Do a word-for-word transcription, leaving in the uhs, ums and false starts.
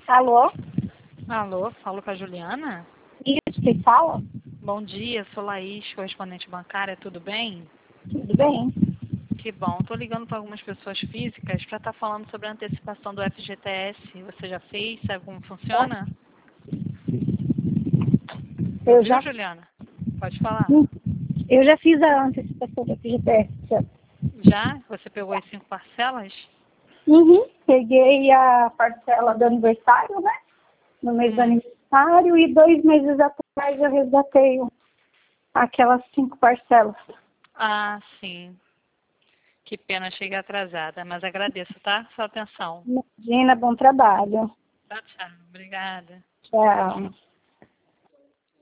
Alô? Alô, falo com a Juliana? Isso, quem fala? Bom dia, sou Laís, correspondente bancária, tudo bem? Tudo bem? Que bom, estou ligando para algumas pessoas físicas para estar falando sobre a antecipação do F G T S. Você já fez? Sabe como funciona? Eu Ouviu, já, Juliana? Pode falar. hum, eu já fiz a antecipação da F G T S. Já? Você pegou as cinco parcelas? Uhum. Peguei a parcela do aniversário, né? No mês do Hum. aniversário, e dois meses atrás eu resgatei aquelas cinco parcelas. Ah, sim. Que pena, cheguei atrasada, mas agradeço, tá? Sua atenção. Imagina, bom trabalho. Tchau, tchau. Obrigada. Tchau.